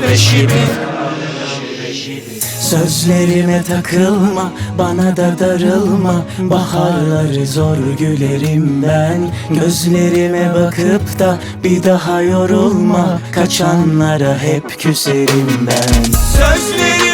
Sözlerime takılma, bana da darılma. Baharları zor gülerim ben. Gözlerime bakıp da bir daha yorulma. Kaçanlara hep küserim ben. Sözlerime